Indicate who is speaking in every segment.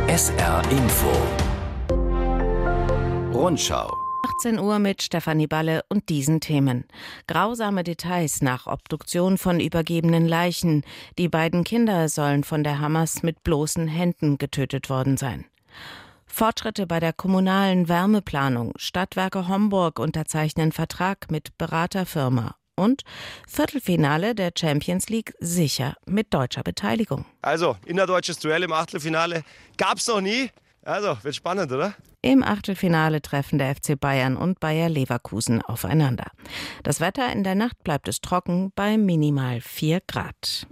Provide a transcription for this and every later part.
Speaker 1: SR Info Rundschau
Speaker 2: 18 Uhr mit Stefanie Balle und diesen Themen. Grausame Details nach Obduktion von übergebenen Leichen. Die beiden Kinder sollen von der Hamas mit bloßen Händen getötet worden sein. Fortschritte bei der kommunalen Wärmeplanung. Stadtwerke Homburg unterzeichnen Vertrag mit Beraterfirma. Und Viertelfinale der Champions League sicher mit deutscher Beteiligung.
Speaker 3: Also, innerdeutsches Duell im Achtelfinale gab's noch nie. Also, wird spannend, oder?
Speaker 2: Im Achtelfinale treffen der FC Bayern und Bayer Leverkusen aufeinander. Das Wetter: in der Nacht bleibt es trocken bei minimal 4 Grad.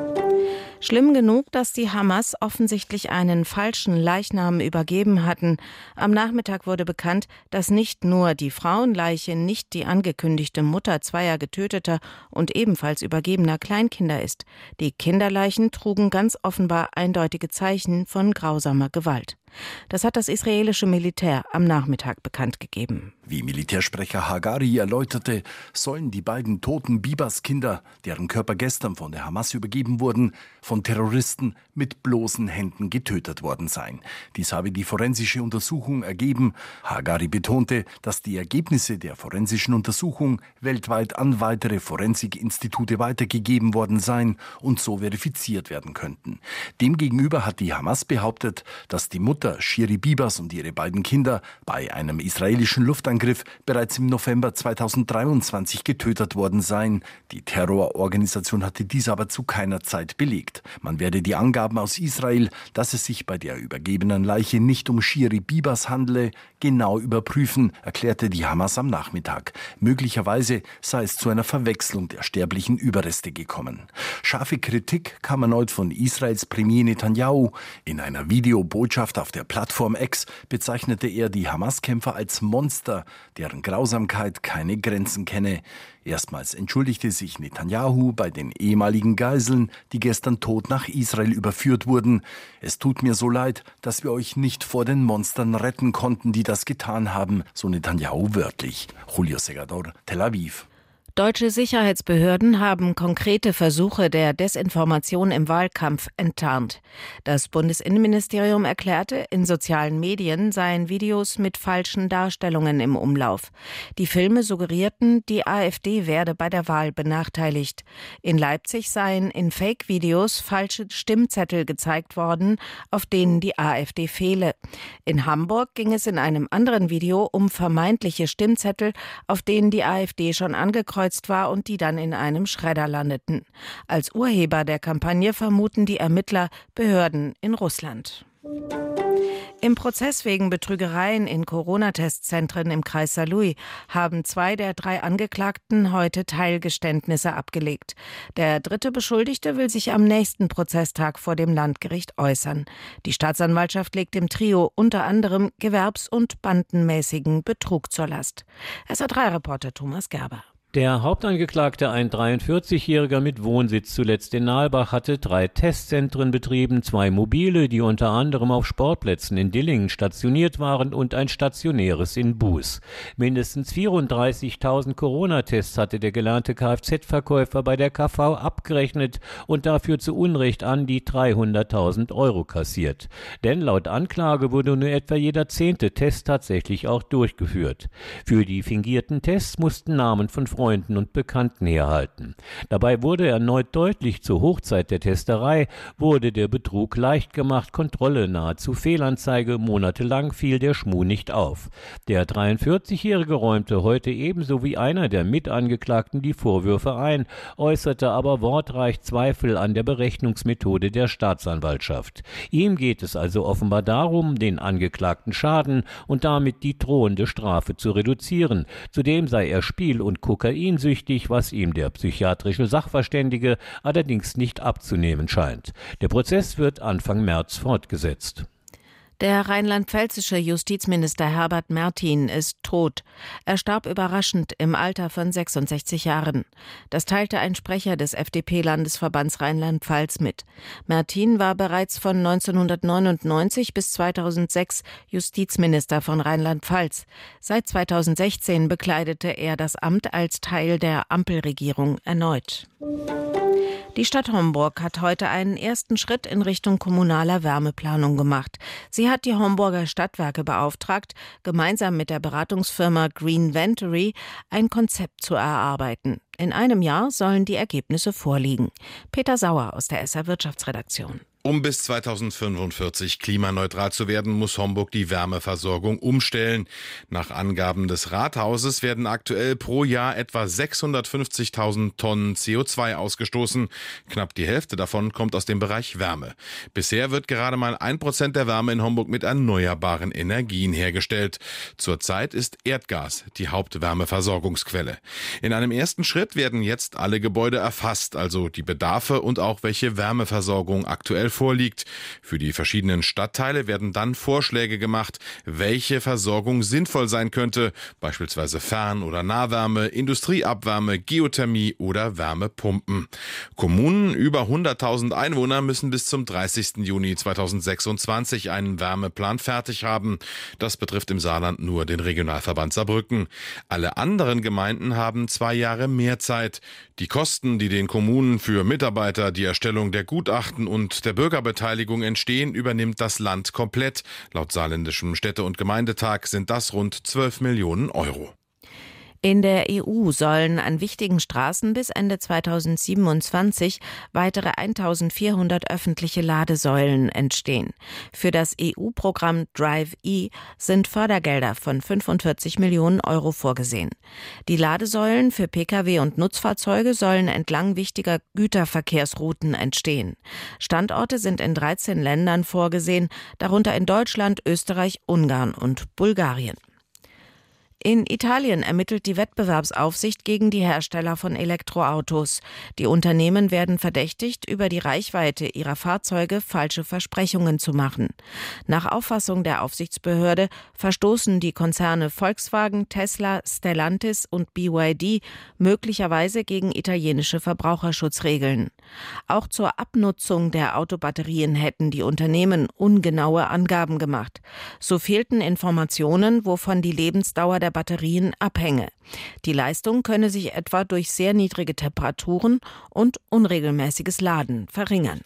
Speaker 2: Schlimm genug, dass die Hamas offensichtlich einen falschen Leichnam übergeben hatten. Am Nachmittag wurde bekannt, dass nicht nur die Frauenleiche nicht die angekündigte Mutter zweier getöteter und ebenfalls übergebener Kleinkinder ist. Die Kinderleichen trugen ganz offenbar eindeutige Zeichen von grausamer Gewalt. Das hat das israelische Militär am Nachmittag bekannt gegeben.
Speaker 1: Wie Militärsprecher Hagari erläuterte, sollen die beiden toten Bibas-Kinder, deren Körper gestern von der Hamas übergeben wurden, von Terroristen mit bloßen Händen getötet worden sein. Dies habe die forensische Untersuchung ergeben. Hagari betonte, dass die Ergebnisse der forensischen Untersuchung weltweit an weitere Forensikinstitute weitergegeben worden seien und so verifiziert werden könnten. Demgegenüber hat die Hamas behauptet, dass die Mutter Shiri Bibas und ihre beiden Kinder bei einem israelischen Luftangriff bereits im November 2023 getötet worden seien. Die Terrororganisation hatte dies aber zu keiner Zeit belegt. Man werde die Angaben aus Israel, dass es sich bei der übergebenen Leiche nicht um Shiri Bibas handele, genau überprüfen, erklärte die Hamas am Nachmittag. Möglicherweise sei es zu einer Verwechslung der sterblichen Überreste gekommen. Scharfe Kritik kam erneut von Israels Premier Netanyahu. In einer Videobotschaft auf der Plattform X bezeichnete er die Hamas-Kämpfer als Monster, deren Grausamkeit keine Grenzen kenne. Erstmals entschuldigte sich Netanyahu bei den ehemaligen Geiseln, die gestern tot nach Israel überführt wurden. Es tut mir so leid, dass wir euch nicht vor den Monstern retten konnten, die das getan haben, so Netanyahu wörtlich. Julio Segador, Tel Aviv.
Speaker 2: Deutsche Sicherheitsbehörden haben konkrete Versuche der Desinformation im Wahlkampf enttarnt. Das Bundesinnenministerium erklärte, in sozialen Medien seien Videos mit falschen Darstellungen im Umlauf. Die Filme suggerierten, die AfD werde bei der Wahl benachteiligt. In Leipzig seien in Fake-Videos falsche Stimmzettel gezeigt worden, auf denen die AfD fehle. In Hamburg ging es in einem anderen Video um vermeintliche Stimmzettel, auf denen die AfD schon angekreuzt war und die dann in einem Schredder landeten. Als Urheber der Kampagne vermuten die Ermittler Behörden in Russland. Im Prozess wegen Betrügereien in Corona-Testzentren im Kreis Saarlouis haben 2 der 3 Angeklagten heute Teilgeständnisse abgelegt. Der dritte Beschuldigte will sich am nächsten Prozesstag vor dem Landgericht äußern. Die Staatsanwaltschaft legt dem Trio unter anderem gewerbs- und bandenmäßigen Betrug zur Last. SR3-Reporter Thomas Gerber.
Speaker 4: Der Hauptangeklagte, ein 43-Jähriger mit Wohnsitz zuletzt in Nalbach, hatte 3 Testzentren betrieben, 2 mobile, die unter anderem auf Sportplätzen in Dillingen stationiert waren, und ein stationäres in Buß. Mindestens 34.000 Corona-Tests hatte der gelernte Kfz-Verkäufer bei der KV abgerechnet und dafür zu Unrecht an die 300.000 Euro kassiert. Denn laut Anklage wurde nur etwa jeder 10. Test tatsächlich auch durchgeführt. Für die fingierten Tests mussten Namen von Freunden und Bekannten herhalten. Dabei wurde erneut deutlich, zur Hochzeit der Testerei wurde der Betrug leicht gemacht, Kontrolle nahezu Fehlanzeige, monatelang fiel der Schmuh nicht auf. Der 43-Jährige räumte heute ebenso wie einer der Mitangeklagten die Vorwürfe ein, äußerte aber wortreich Zweifel an der Berechnungsmethode der Staatsanwaltschaft. Ihm geht es also offenbar darum, den Angeklagten Schaden und damit die drohende Strafe zu reduzieren. Zudem sei er Spiel- und kokainsüchtig, was ihm der psychiatrische Sachverständige allerdings nicht abzunehmen scheint. Der Prozess wird Anfang März fortgesetzt.
Speaker 2: Der rheinland-pfälzische Justizminister Herbert Mertin ist tot. Er starb überraschend im Alter von 66 Jahren. Das teilte ein Sprecher des FDP-Landesverbands Rheinland-Pfalz mit. Mertin war bereits von 1999 bis 2006 Justizminister von Rheinland-Pfalz. Seit 2016 bekleidete er das Amt als Teil der Ampelregierung erneut. Die Stadt Homburg hat heute einen ersten Schritt in Richtung kommunaler Wärmeplanung gemacht. Sie hat die Homburger Stadtwerke beauftragt, gemeinsam mit der Beratungsfirma Green Ventory ein Konzept zu erarbeiten. In einem Jahr sollen die Ergebnisse vorliegen. Peter Sauer aus der SR Wirtschaftsredaktion.
Speaker 5: Um bis 2045 klimaneutral zu werden, muss Homburg die Wärmeversorgung umstellen. Nach Angaben des Rathauses werden aktuell pro Jahr etwa 650.000 Tonnen CO2 ausgestoßen. Knapp die Hälfte davon kommt aus dem Bereich Wärme. Bisher wird gerade mal 1% der Wärme in Homburg mit erneuerbaren Energien hergestellt. Zurzeit ist Erdgas die Hauptwärmeversorgungsquelle. In einem ersten Schritt werden jetzt alle Gebäude erfasst, also die Bedarfe und auch welche Wärmeversorgung aktuell vorliegt. Für die verschiedenen Stadtteile werden dann Vorschläge gemacht, welche Versorgung sinnvoll sein könnte, beispielsweise Fern- oder Nahwärme, Industrieabwärme, Geothermie oder Wärmepumpen. Kommunen über 100.000 Einwohner müssen bis zum 30. Juni 2026 einen Wärmeplan fertig haben. Das betrifft im Saarland nur den Regionalverband Saarbrücken. Alle anderen Gemeinden haben 2 Jahre mehr Zeit. Die Kosten, die den Kommunen für Mitarbeiter, die Erstellung der Gutachten und der Bürgerbeteiligung entstehen, übernimmt das Land komplett. Laut saarländischem Städte- und Gemeindetag sind das rund 12 Millionen Euro.
Speaker 2: In der EU sollen an wichtigen Straßen bis Ende 2027 weitere 1.400 öffentliche Ladesäulen entstehen. Für das EU-Programm Drive-E sind Fördergelder von 45 Millionen Euro vorgesehen. Die Ladesäulen für Pkw und Nutzfahrzeuge sollen entlang wichtiger Güterverkehrsrouten entstehen. Standorte sind in 13 Ländern vorgesehen, darunter in Deutschland, Österreich, Ungarn und Bulgarien. In Italien ermittelt die Wettbewerbsaufsicht gegen die Hersteller von Elektroautos. Die Unternehmen werden verdächtigt, über die Reichweite ihrer Fahrzeuge falsche Versprechungen zu machen. Nach Auffassung der Aufsichtsbehörde verstoßen die Konzerne Volkswagen, Tesla, Stellantis und BYD möglicherweise gegen italienische Verbraucherschutzregeln. Auch zur Abnutzung der Autobatterien hätten die Unternehmen ungenaue Angaben gemacht. So fehlten Informationen, wovon die Lebensdauer der Batterien abhänge. Die Leistung könne sich etwa durch sehr niedrige Temperaturen und unregelmäßiges Laden verringern.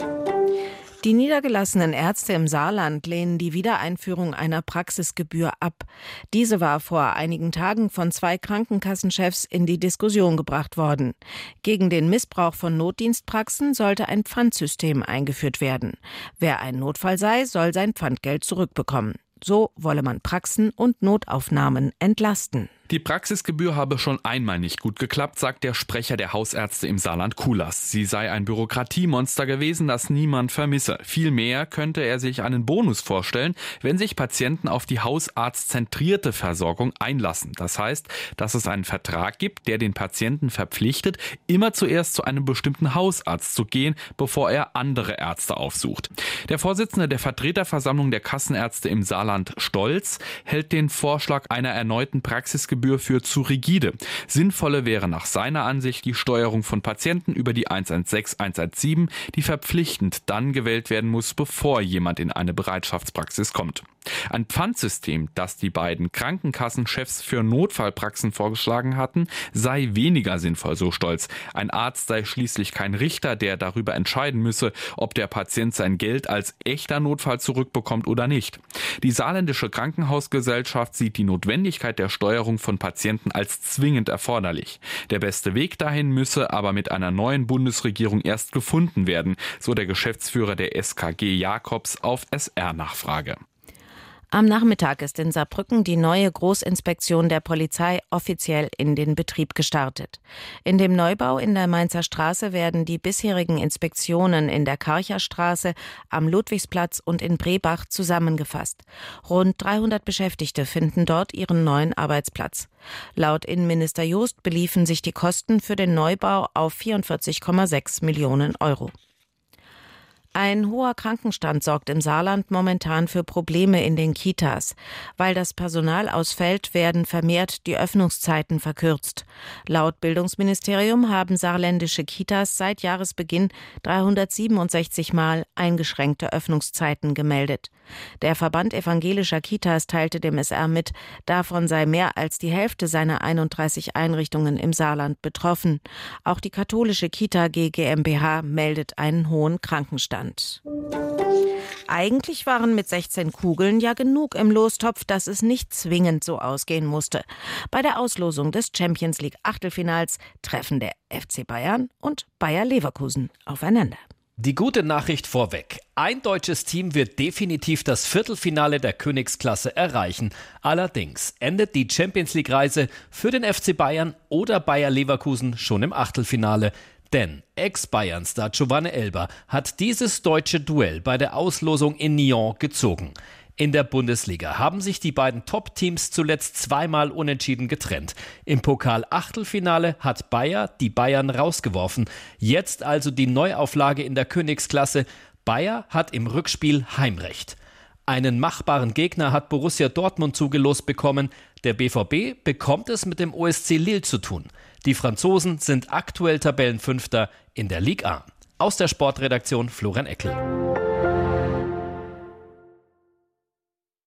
Speaker 2: Die niedergelassenen Ärzte im Saarland lehnen die Wiedereinführung einer Praxisgebühr ab. Diese war vor einigen Tagen von 2 Krankenkassenchefs in die Diskussion gebracht worden. Gegen den Missbrauch von Notdienstpraxen sollte ein Pfandsystem eingeführt werden. Wer ein Notfall sei, soll sein Pfandgeld zurückbekommen. So wolle man Praxen und Notaufnahmen entlasten.
Speaker 6: Die Praxisgebühr habe schon einmal nicht gut geklappt, sagt der Sprecher der Hausärzte im Saarland Kulas. Sie sei ein Bürokratiemonster gewesen, das niemand vermisse. Vielmehr könnte er sich einen Bonus vorstellen, wenn sich Patienten auf die hausarztzentrierte Versorgung einlassen. Das heißt, dass es einen Vertrag gibt, der den Patienten verpflichtet, immer zuerst zu einem bestimmten Hausarzt zu gehen, bevor er andere Ärzte aufsucht. Der Vorsitzende der Vertreterversammlung der Kassenärzte im Saarland, Stolz, hält den Vorschlag einer erneuten Praxisgebühr für zu rigide. Sinnvolle wäre nach seiner Ansicht die Steuerung von Patienten über die 116, 117, die verpflichtend dann gewählt werden muss, bevor jemand in eine Bereitschaftspraxis kommt. Ein Pfandsystem, das die beiden Krankenkassenchefs für Notfallpraxen vorgeschlagen hatten, sei weniger sinnvoll, so Stolz. Ein Arzt sei schließlich kein Richter, der darüber entscheiden müsse, ob der Patient sein Geld als echter Notfall zurückbekommt oder nicht. Die saarländische Krankenhausgesellschaft sieht die Notwendigkeit der Steuerung von Patienten als zwingend erforderlich. Der beste Weg dahin müsse aber mit einer neuen Bundesregierung erst gefunden werden, so der Geschäftsführer der SKG Jakobs auf SR-Nachfrage.
Speaker 2: Am Nachmittag ist in Saarbrücken die neue Großinspektion der Polizei offiziell in den Betrieb gestartet. In dem Neubau in der Mainzer Straße werden die bisherigen Inspektionen in der Karcherstraße, am Ludwigsplatz und in Brebach zusammengefasst. Rund 300 Beschäftigte finden dort ihren neuen Arbeitsplatz. Laut Innenminister Jost beliefen sich die Kosten für den Neubau auf 44,6 Millionen Euro. Ein hoher Krankenstand sorgt im Saarland momentan für Probleme in den Kitas. Weil das Personal ausfällt, werden vermehrt die Öffnungszeiten verkürzt. Laut Bildungsministerium haben saarländische Kitas seit Jahresbeginn 367 Mal eingeschränkte Öffnungszeiten gemeldet. Der Verband evangelischer Kitas teilte dem SR mit, davon sei mehr als die Hälfte seiner 31 Einrichtungen im Saarland betroffen. Auch die katholische Kita GmbH meldet einen hohen Krankenstand. Eigentlich waren mit 16 Kugeln ja genug im Lostopf, dass es nicht zwingend so ausgehen musste. Bei der Auslosung des Champions League Achtelfinals treffen der FC Bayern und Bayer Leverkusen aufeinander.
Speaker 7: Die gute Nachricht vorweg. Ein deutsches Team wird definitiv das Viertelfinale der Königsklasse erreichen. Allerdings endet die Champions-League-Reise für den FC Bayern oder Bayer Leverkusen schon im Achtelfinale. Denn Ex-Bayern-Star Giovanni Elber hat dieses deutsche Duell bei der Auslosung in Nyon gezogen. In der Bundesliga haben sich die beiden Top-Teams zuletzt zweimal unentschieden getrennt. Im Pokal-Achtelfinale hat Bayer die Bayern rausgeworfen. Jetzt also die Neuauflage in der Königsklasse. Bayer hat im Rückspiel Heimrecht. Einen machbaren Gegner hat Borussia Dortmund zugelost bekommen. Der BVB bekommt es mit dem OSC Lille zu tun. Die Franzosen sind aktuell Tabellenfünfter in der Ligue 1. Aus der Sportredaktion Florian Eckel.